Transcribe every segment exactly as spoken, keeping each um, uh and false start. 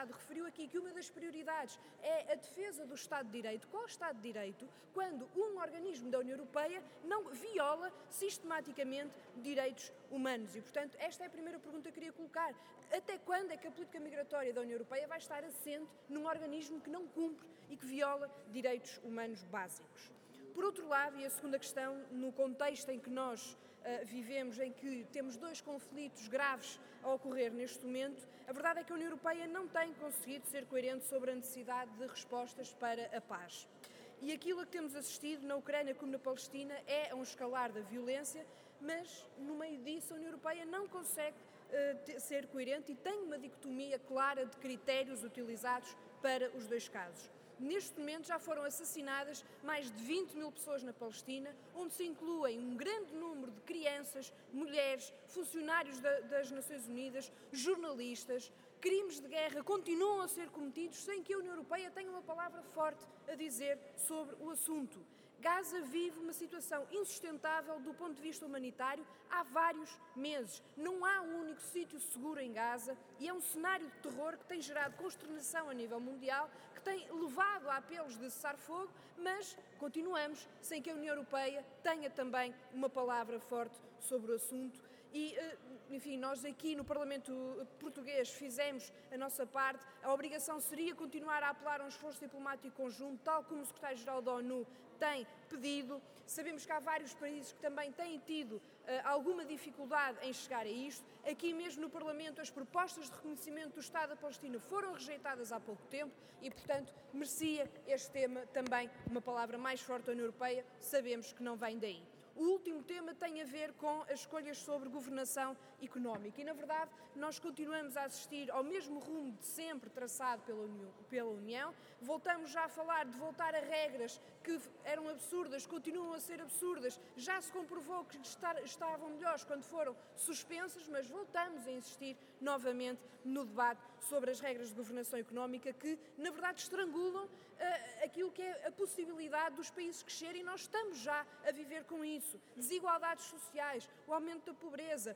Estado referiu aqui que uma das prioridades é a defesa do Estado de Direito. Qual Estado de Direito quando um organismo da União Europeia não viola sistematicamente direitos humanos? E, portanto, esta é a primeira pergunta que eu queria colocar. Até quando é que a política migratória da União Europeia vai estar assente num organismo que não cumpre e que viola direitos humanos básicos? Por outro lado, e a segunda questão, no contexto em que nós uh, vivemos, em que temos dois conflitos graves a ocorrer neste momento, a verdade é que a União Europeia não tem conseguido ser coerente sobre a necessidade de respostas para a paz. E aquilo a que temos assistido na Ucrânia como na Palestina é um escalar da violência, mas no meio disso a União Europeia não consegue uh, ser coerente e tem uma dicotomia clara de critérios utilizados para os dois casos. Neste momento já foram assassinadas mais de vinte mil pessoas na Palestina, onde se incluem um grande número de crianças, mulheres, funcionários da, das Nações Unidas, jornalistas. Crimes de guerra continuam a ser cometidos sem que a União Europeia tenha uma palavra forte a dizer sobre o assunto. Gaza vive uma situação insustentável do ponto de vista humanitário há vários meses. Não há um único sítio seguro em Gaza e é um cenário de terror que tem gerado consternação a nível mundial, que tem levado a apelos de cessar-fogo, mas continuamos sem que a União Europeia tenha também uma palavra forte sobre o assunto. E, enfim, nós aqui no Parlamento Português fizemos a nossa parte. A obrigação seria continuar a apelar a um esforço diplomático conjunto, tal como o secretário-geral da ONU tem pedido. Sabemos que há vários países que também têm tido uh, alguma dificuldade em chegar a isto. Aqui mesmo no Parlamento as propostas de reconhecimento do Estado da Palestina foram rejeitadas há pouco tempo e, portanto, merecia este tema também uma palavra mais forte da União Europeia. Sabemos que não vem daí. O último tema tem a ver com as escolhas sobre governação económica e, na verdade, nós continuamos a assistir ao mesmo rumo de sempre traçado pela União, pela União. Voltamos já a falar de voltar a regras que eram absurdas, continuam a ser absurdas. Já se comprovou que estar, estavam melhores quando foram suspensas, mas voltamos a insistir novamente no debate sobre as regras de governação económica que, na verdade, estrangulam uh, aquilo que é a possibilidade dos países crescerem e nós estamos já a viver com isso. Desigualdades sociais, o aumento da pobreza,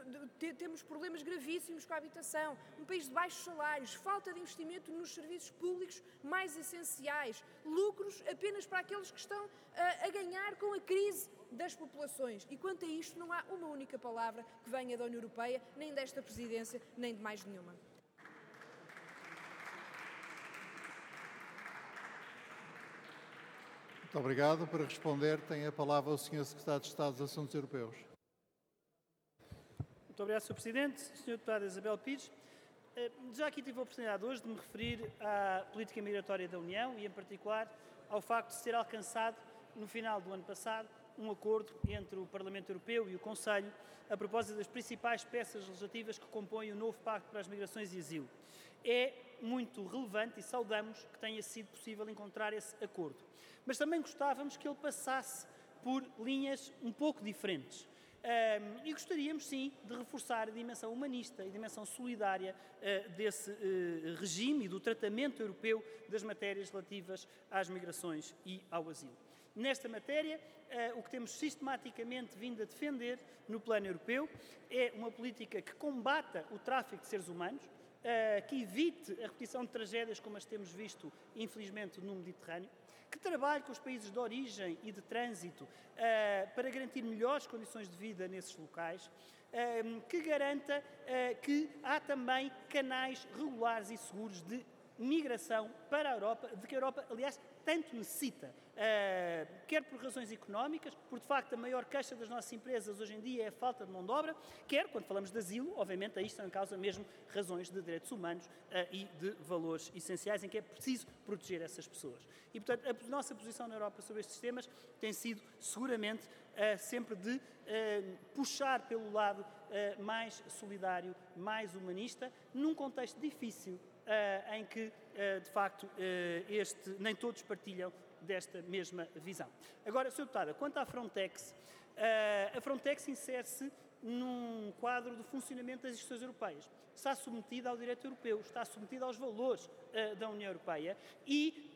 temos problemas gravíssimos com a habitação, um país de baixos salários, falta de investimento nos serviços públicos mais essenciais, lucros apenas para aqueles que estão a ganhar com a crise das populações. E quanto a isto não há uma única palavra que venha da União Europeia, nem desta presidência, nem de mais nenhuma. Muito obrigado. Para responder, tem a palavra o senhor Secretário de Estado dos Assuntos Europeus. Muito obrigado, senhor Presidente. senhora Deputada Isabel Pires, já aqui tive a oportunidade hoje de me referir à política migratória da União e, em particular, ao facto de ser alcançado, no final do ano passado, um acordo entre o Parlamento Europeu e o Conselho a propósito das principais peças legislativas que compõem o novo Pacto para as Migrações e Asilo. É muito relevante e saudamos que tenha sido possível encontrar esse acordo. Mas também gostávamos que ele passasse por linhas um pouco diferentes. Um, e gostaríamos, sim, de reforçar a dimensão humanista e a dimensão solidária uh, desse uh, regime e do tratamento europeu das matérias relativas às migrações e ao asilo. Nesta matéria, uh, o que temos sistematicamente vindo a defender no plano europeu é uma política que combata o tráfico de seres humanos, uh, que evite a repetição de tragédias como as temos visto, infelizmente, no Mediterrâneo, que trabalhe com os países de origem e de trânsito uh, para garantir melhores condições de vida nesses locais, uh, que garanta uh, que há também canais regulares e seguros de migração para a Europa, de que a Europa, aliás, tanto necessita, uh, quer por razões económicas, porque de facto a maior queixa das nossas empresas hoje em dia é a falta de mão de obra, quer, quando falamos de asilo, obviamente aí estão em causa mesmo razões de direitos humanos uh, e de valores essenciais em que é preciso proteger essas pessoas. E, portanto, a nossa posição na Europa sobre estes temas tem sido seguramente uh, sempre de uh, puxar pelo lado uh, mais solidário, mais humanista, num contexto difícil, Uh, em que, uh, de facto, uh, este, nem todos partilham desta mesma visão. Agora, senhora Deputada, quanto à Frontex, uh, a Frontex insere-se num quadro de funcionamento das instituições europeias. Está submetida ao direito europeu, está submetida aos valores uh, da União Europeia e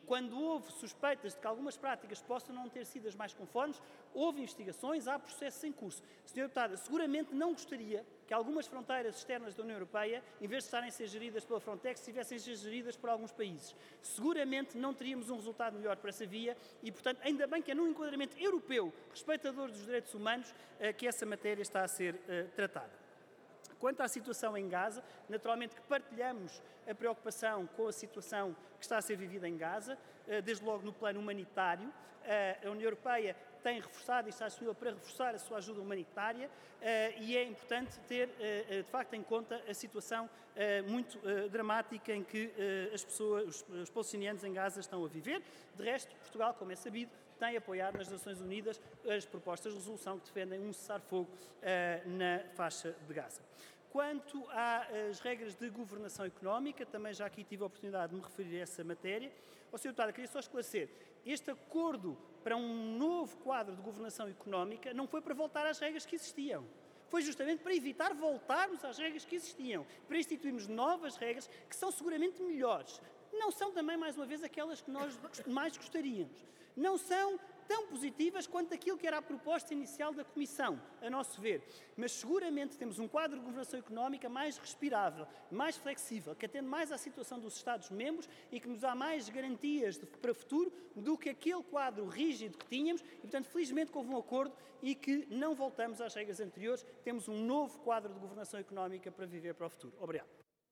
quando houve suspeitas de que algumas práticas possam não ter sido as mais conformes, houve investigações, há processos em curso. senhora Deputada, seguramente não gostaria que algumas fronteiras externas da União Europeia, em vez de estarem a ser geridas pela Frontex, estivessem a ser geridas por alguns países. Seguramente não teríamos um resultado melhor para essa via e, portanto, ainda bem que é num enquadramento europeu, respeitador dos direitos humanos, que essa matéria está a ser uh, tratada. Quanto à situação em Gaza, naturalmente que partilhamos a preocupação com a situação que está a ser vivida em Gaza, desde logo no plano humanitário. A União Europeia tem reforçado e está disponível para reforçar a sua ajuda humanitária e é importante ter, de facto, em conta a situação muito dramática em que as pessoas, os palestinianos em Gaza estão a viver. De resto, Portugal, como é sabido, tem apoiado nas Nações Unidas as propostas de resolução que defendem um cessar-fogo na faixa de Gaza. Quanto às regras de governação económica, também já aqui tive a oportunidade de me referir a essa matéria. Ó, senhora Deputada, queria só esclarecer, este acordo para um novo quadro de governação económica não foi para voltar às regras que existiam. Foi justamente para evitar voltarmos às regras que existiam, para instituirmos novas regras que são seguramente melhores. Não são também, mais uma vez, aquelas que nós mais gostaríamos. Não são tão positivas quanto aquilo que era a proposta inicial da Comissão, a nosso ver. Mas seguramente temos um quadro de governação económica mais respirável, mais flexível, que atende mais à situação dos Estados-membros e que nos dá mais garantias de, para o futuro do que aquele quadro rígido que tínhamos. E, portanto, felizmente que houve um acordo e que não voltamos às regras anteriores. Temos um novo quadro de governação económica para viver para o futuro. Obrigado.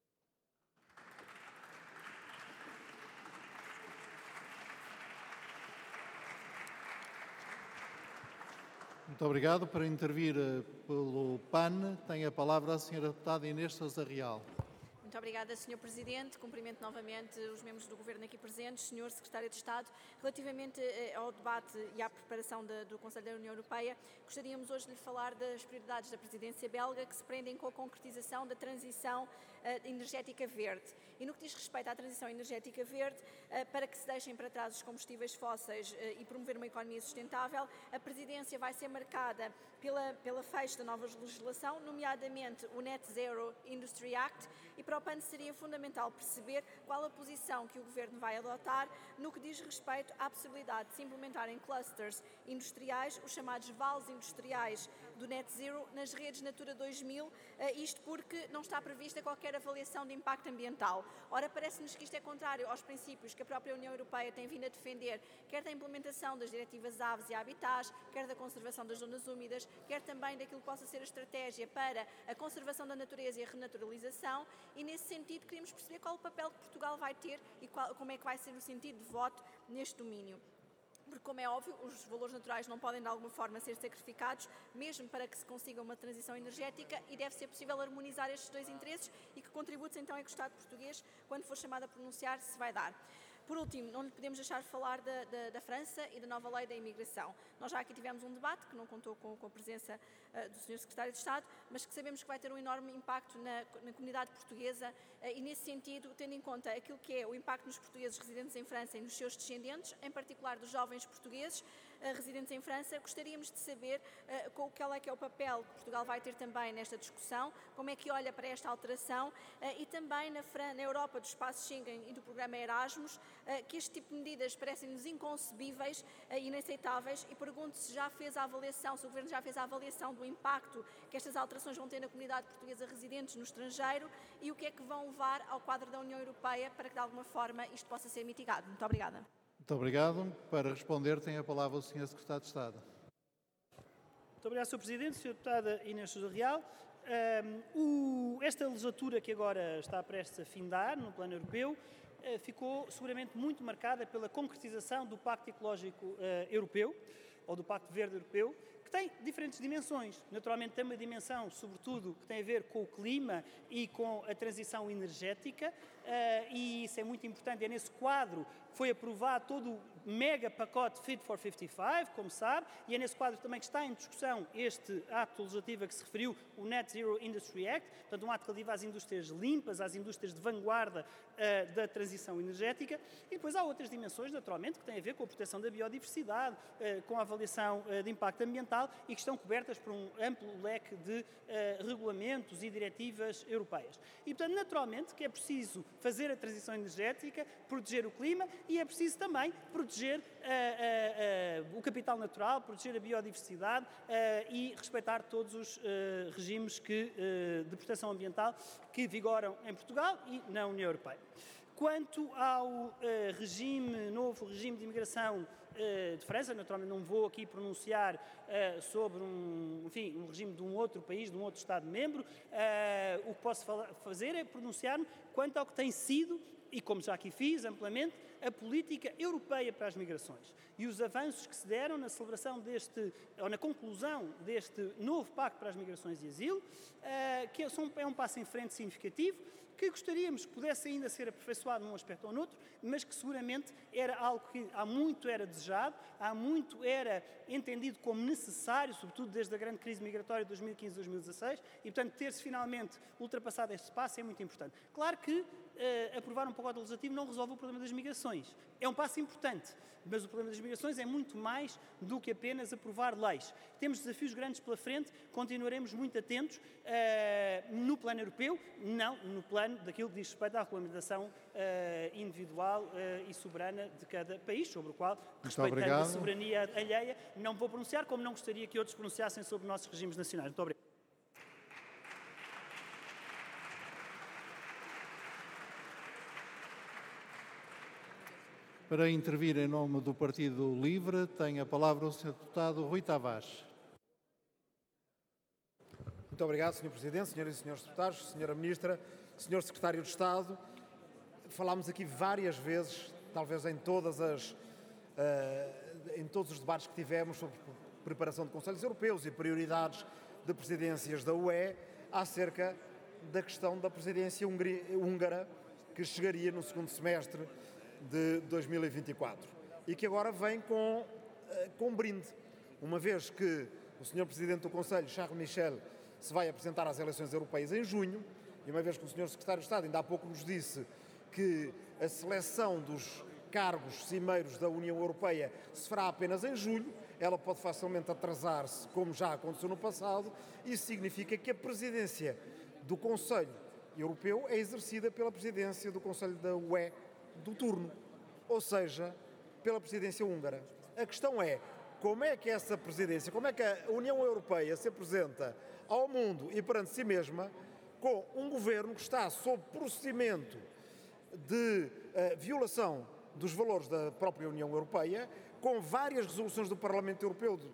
Muito obrigado. Para intervir pelo P A N, tem a palavra a senhora Deputada Inês Sousa Real. Muito obrigada, senhor Presidente. Cumprimento novamente os membros do Governo aqui presentes, senhor Secretário de Estado. Relativamente ao debate e à preparação de, do Conselho da União Europeia, gostaríamos hoje de lhe falar das prioridades da presidência belga que se prendem com a concretização da transição uh, energética verde. E no que diz respeito à transição energética verde, uh, para que se deixem para trás os combustíveis fósseis uh, e promover uma economia sustentável, a presidência vai ser marcada pela, pela fecho da nova legislação, nomeadamente o Net Zero Industry Act, e para o P A N seria fundamental perceber qual a posição que o Governo vai adotar no que diz respeito à possibilidade de se implementar em clusters industriais, os chamados vales industriais do Net Zero, nas redes Natura dois mil, isto porque não está prevista qualquer avaliação de impacto ambiental. Ora, parece-nos que isto é contrário aos princípios que a própria União Europeia tem vindo a defender, quer da implementação das diretivas Aves e Habitats, quer da conservação das zonas úmidas, quer também daquilo que possa ser a estratégia para a conservação da natureza e a renaturalização, e nesse sentido queríamos perceber qual o papel que Portugal vai ter e qual, como é que vai ser o sentido de voto neste domínio. Porque, como é óbvio, os valores naturais não podem de alguma forma ser sacrificados, mesmo para que se consiga uma transição energética, e deve ser possível harmonizar estes dois interesses e que contributos então é que o Estado português, quando for chamado a pronunciar, se vai dar. Por último, não lhe podemos deixar de falar da, da, da França e da nova lei da imigração. Nós já aqui tivemos um debate que não contou com, com a presença uh, do senhor Secretário de Estado, mas que sabemos que vai ter um enorme impacto na, na comunidade portuguesa uh, e, nesse sentido, tendo em conta aquilo que é o impacto nos portugueses residentes em França e nos seus descendentes, em particular dos jovens portugueses uh, residentes em França, gostaríamos de saber uh, qual é que é o papel que Portugal vai ter também nesta discussão, como é que olha para esta alteração uh, e também na, Fran- na Europa do espaço Schengen e do programa Erasmus, que este tipo de medidas parecem-nos inconcebíveis e inaceitáveis, e pergunto se já fez a avaliação, se o Governo já fez a avaliação do impacto que estas alterações vão ter na comunidade portuguesa residentes no estrangeiro e o que é que vão levar ao quadro da União Europeia para que de alguma forma isto possa ser mitigado. Muito obrigada. Muito obrigado. Para responder tem a palavra o senhor Secretário de Estado. Muito obrigado, senhor Presidente. senhora Deputada Inês Sousa Real. Um, o, esta legislatura que agora está prestes a findar no plano europeu ficou seguramente muito marcada pela concretização do Pacto Ecológico uh, Europeu, ou do Pacto Verde Europeu, que tem diferentes dimensões. Naturalmente tem uma dimensão, sobretudo, que tem a ver com o clima e com a transição energética, uh, e isso é muito importante. É nesse quadro que foi aprovado todo o mega pacote Fit for cinquenta e cinco, como sabe, e é nesse quadro também que está em discussão este ato legislativo a que se referiu, o Net Zero Industry Act, portanto um ato relativo às indústrias limpas, às indústrias de vanguarda uh, da transição energética, e depois há outras dimensões, naturalmente, que têm a ver com a proteção da biodiversidade, uh, com a avaliação uh, de impacto ambiental, ambiental e que estão cobertas por um amplo leque de uh, regulamentos e diretivas europeias. E, portanto, naturalmente que é preciso fazer a transição energética, proteger o clima e é preciso também proteger uh, uh, uh, o capital natural, proteger a biodiversidade uh, e respeitar todos os uh, regimes que, uh, de proteção ambiental que vigoram em Portugal e na União Europeia. Quanto ao uh, regime, novo regime de imigração uh, de França, naturalmente não vou aqui pronunciar uh, sobre um, enfim, um regime de um outro país, de um outro Estado-membro. Uh, o que posso fazer é pronunciar-me quanto ao que tem sido, e como já aqui fiz amplamente, a política europeia para as migrações e os avanços que se deram na celebração deste, ou na conclusão deste novo Pacto para as Migrações e Asilo, uh, que é um passo em frente significativo, que gostaríamos que pudesse ainda ser aperfeiçoado num aspecto ou noutro, mas que seguramente era algo que há muito era desejado, há muito era entendido como necessário, sobretudo desde a grande crise migratória de dois mil e quinze a dois mil e dezasseis, e portanto ter-se finalmente ultrapassado este passo é muito importante. Claro que Uh, aprovar um pacote legislativo não resolve o problema das migrações. É um passo importante, mas o problema das migrações é muito mais do que apenas aprovar leis. Temos desafios grandes pela frente, continuaremos muito atentos uh, no plano europeu, não no plano daquilo que diz respeito à regulamentação uh, individual uh, e soberana de cada país, sobre o qual, respeitando a soberania alheia, não vou pronunciar, como não gostaria que outros pronunciassem sobre nossos regimes nacionais. Muito obrigado. Para intervir em nome do Partido Livre, tem a palavra o senhor Deputado Rui Tavares. Muito obrigado, senhor Presidente, senhoras e senhores deputados, senhora Ministra, senhor Secretário de Estado. Falámos aqui várias vezes, talvez em, todas as, uh, em todos os debates que tivemos sobre preparação de Conselhos Europeus e prioridades de presidências da U E, acerca da questão da presidência húngara que chegaria no segundo semestre de dois mil e vinte e quatro e que agora vem com, com um brinde, uma vez que o senhor Presidente do Conselho, Charles Michel, se vai apresentar às eleições europeias em junho, e uma vez que o senhor Secretário de Estado ainda há pouco nos disse que a seleção dos cargos cimeiros da União Europeia se fará apenas em julho, ela pode facilmente atrasar-se, como já aconteceu no passado. Isso significa que a presidência do Conselho Europeu é exercida pela presidência do Conselho da U E do turno, ou seja, pela presidência húngara. A questão é, como é que essa presidência, como é que a União Europeia se apresenta ao mundo e perante si mesma com um governo que está sob procedimento de uh, violação dos valores da própria União Europeia, com várias resoluções do Parlamento Europeu, de, uh,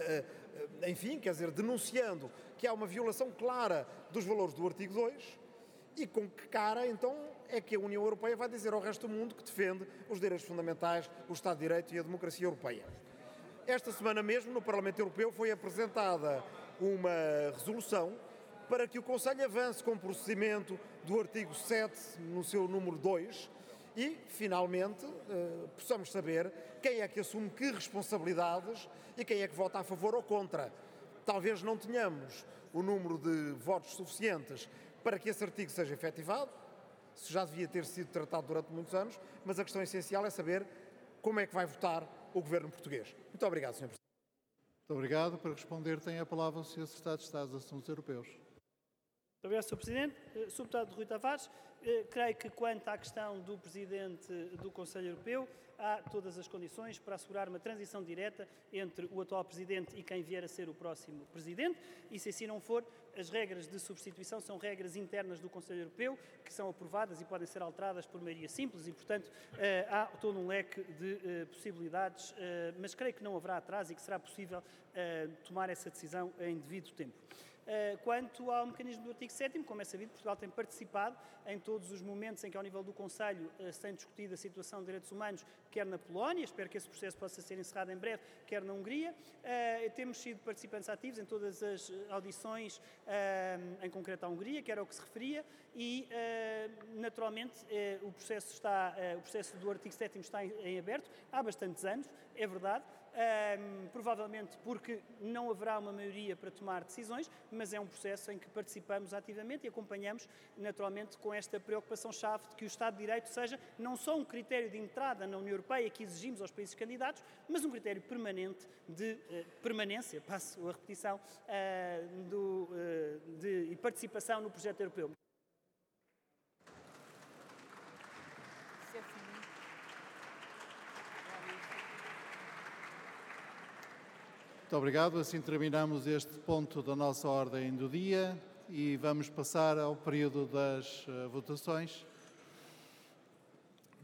uh, enfim, quer dizer, denunciando que há uma violação clara dos valores do artigo dois, e com que cara, então, é que a União Europeia vai dizer ao resto do mundo que defende os direitos fundamentais, o Estado de Direito e a democracia europeia. Esta semana mesmo, no Parlamento Europeu, foi apresentada uma resolução para que o Conselho avance com o procedimento do artigo sete, no seu número dois, e, finalmente, eh, possamos saber quem é que assume que responsabilidades e quem é que vota a favor ou contra. Talvez não tenhamos o número de votos suficientes para que esse artigo seja efetivado, isso já devia ter sido tratado durante muitos anos, mas a questão essencial é saber como é que vai votar o governo português. Muito obrigado, senhor Presidente. Muito obrigado. Para responder, tem a palavra o senhor Secretário de Estado dos Assuntos Europeus. Muito obrigado, senhor Presidente. senhor Deputado Rui Tavares, creio que quanto à questão do Presidente do Conselho Europeu, há todas as condições para assegurar uma transição direta entre o atual Presidente e quem vier a ser o próximo Presidente, e se assim não for, as regras de substituição são regras internas do Conselho Europeu, que são aprovadas e podem ser alteradas por maioria simples, e, portanto, há todo um leque de possibilidades, mas creio que não haverá atraso e que será possível tomar essa decisão em devido tempo. Quanto ao mecanismo do artigo sétimo, como é sabido, Portugal tem participado em todos os momentos em que, ao nível do Conselho, se tem discutido a situação de direitos humanos, quer na Polónia, espero que esse processo possa ser encerrado em breve, quer na Hungria. Temos sido participantes ativos em todas as audições, em concreto à Hungria, que era o que se referia, e, naturalmente, o processo, está, o processo do artigo sétimo está em aberto há bastantes anos, é verdade. um, provavelmente porque não haverá uma maioria para tomar decisões, mas é um processo em que participamos ativamente e acompanhamos, naturalmente, com esta preocupação-chave de que o Estado de Direito seja não só um critério de entrada na União Europeia que exigimos aos países candidatos, mas um critério permanente de uh, permanência, passo a repetição, uh, do, uh, de, e participação no projeto europeu. Muito obrigado. Assim terminamos este ponto da nossa ordem do dia e vamos passar ao período das uh, votações.